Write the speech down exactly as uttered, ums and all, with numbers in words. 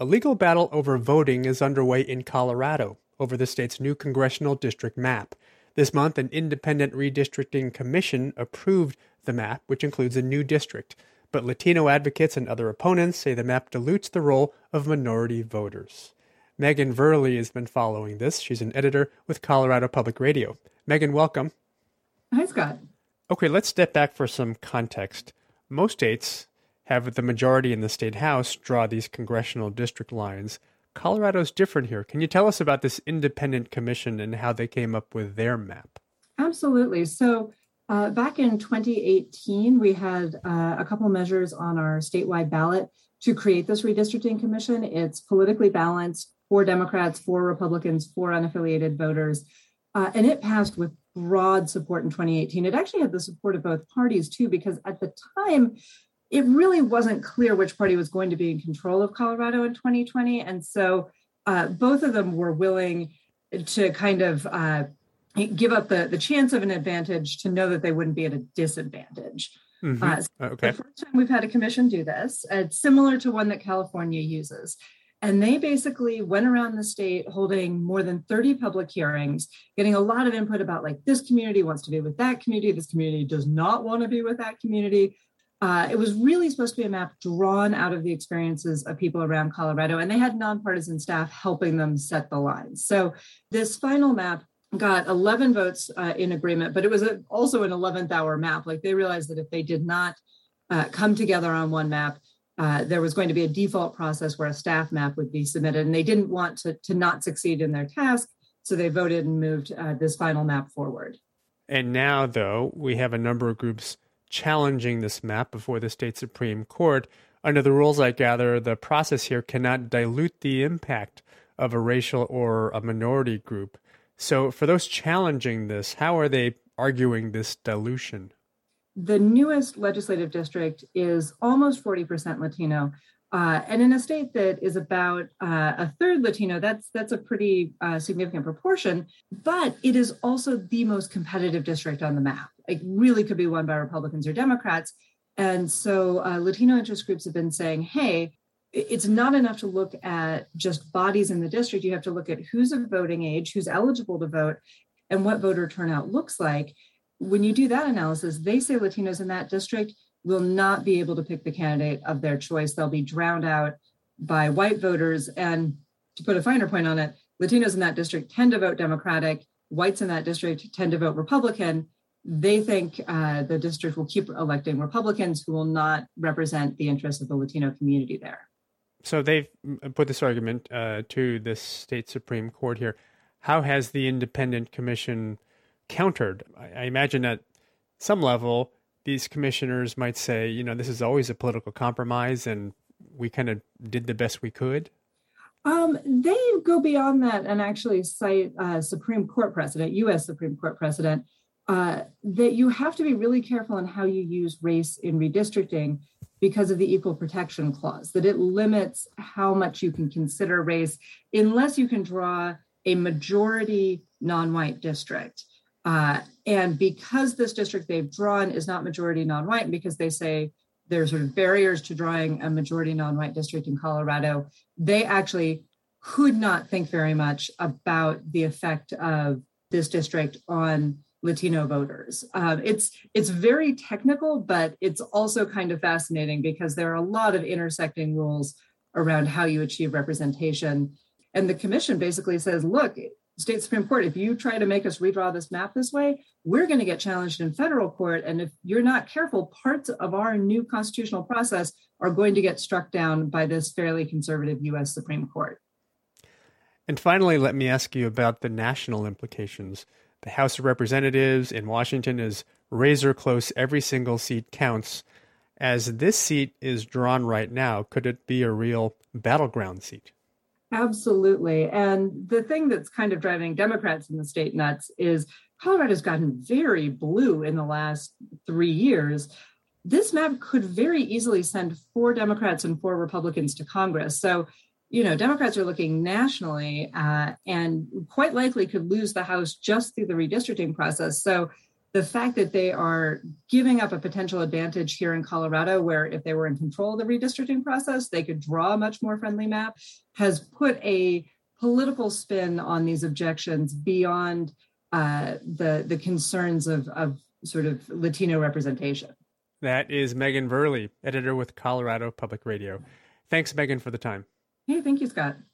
A legal battle over voting is underway in Colorado over the state's new congressional district map. This month, an independent redistricting commission approved the map, which includes a new district. But Latino advocates and other opponents say the map dilutes the role of minority voters. Megan Verley has been following this. She's an editor with Colorado Public Radio. Megan, welcome. Hi, Scott. Okay, let's step back for some context. Most states have the majority in the state house draw these congressional district lines. Colorado's different here. Can you tell us about this independent commission and how they came up with their map? Absolutely. So uh, back in twenty eighteen, we had uh, a couple measures on our statewide ballot to create this redistricting commission. It's politically balanced, for Democrats, for Republicans, for unaffiliated voters. Uh, and it passed with broad support in twenty eighteen. It actually had the support of both parties, too, because at the time, it really wasn't clear which party was going to be in control of Colorado in twenty twenty. And so uh, both of them were willing to kind of uh, give up the, the chance of an advantage to know that they wouldn't be at a disadvantage. Mm-hmm. Uh, so okay. The first time we've had a commission do this, it's similar to one that California uses. And they basically went around the state holding more than thirty public hearings, getting a lot of input about, like, this community wants to be with that community, this community does not want to be with that community. Uh, it was really supposed to be a map drawn out of the experiences of people around Colorado, and they had nonpartisan staff helping them set the lines. So this final map got eleven votes uh, in agreement, but it was a, also an eleventh hour map. Like, they realized that if they did not uh, come together on one map, uh, there was going to be a default process where a staff map would be submitted, and they didn't want to, to not succeed in their task, so they voted and moved uh, this final map forward. And now, though, we have a number of groups challenging this map before the state Supreme Court. Under the rules, I gather, the process here cannot dilute the impact of a racial or a minority group. So for those challenging this, how are they arguing this dilution? The newest legislative district is almost forty percent Latino. Uh, and in a state that is about uh, a third Latino, that's that's a pretty uh, significant proportion. But it is also the most competitive district on the map. It really could be won by Republicans or Democrats. And so uh, Latino interest groups have been saying, hey, it's not enough to look at just bodies in the district. You have to look at who's of voting age, who's eligible to vote, and what voter turnout looks like. When you do that analysis, they say Latinos in that district will not be able to pick the candidate of their choice. They'll be drowned out by white voters. And to put a finer point on it, Latinos in that district tend to vote Democratic. Whites in that district tend to vote Republican. They think uh, the district will keep electing Republicans who will not represent the interests of the Latino community there. So they've put this argument uh, to the state Supreme Court here. How has the independent commission countered? I, I imagine at some level, these commissioners might say, you know, this is always a political compromise and we kind of did the best we could. Um, they go beyond that and actually cite uh, Supreme Court precedent, U S Supreme Court precedent, uh, that you have to be really careful on how you use race in redistricting because of the Equal Protection Clause, that it limits how much you can consider race unless you can draw a majority non-white district. Uh, and because this district they've drawn is not majority non-white, and because they say there are sort of barriers to drawing a majority non-white district in Colorado, they actually could not think very much about the effect of this district on Latino voters. Um, it's it's very technical, but it's also kind of fascinating because there are a lot of intersecting rules around how you achieve representation. And the commission basically says, look, State Supreme Court, if you try to make us redraw this map this way, we're going to get challenged in federal court. And if you're not careful, parts of our new constitutional process are going to get struck down by this fairly conservative U S Supreme Court. And finally, let me ask you about the national implications. The House of Representatives in Washington is razor close. Every single seat counts. As this seat is drawn right now, could it be a real battleground seat? Absolutely. And the thing that's kind of driving Democrats in the state nuts is Colorado's gotten very blue in the last three years. This map could very easily send four Democrats and four Republicans to Congress. So, you know, Democrats are looking nationally uh, and quite likely could lose the House just through the redistricting process. So the fact that they are giving up a potential advantage here in Colorado, where if they were in control of the redistricting process, they could draw a much more friendly map, has put a political spin on these objections beyond uh, the, the concerns of, of sort of Latino representation. That is Megan Verley, editor with Colorado Public Radio. Thanks, Megan, for the time. Hey, thank you, Scott.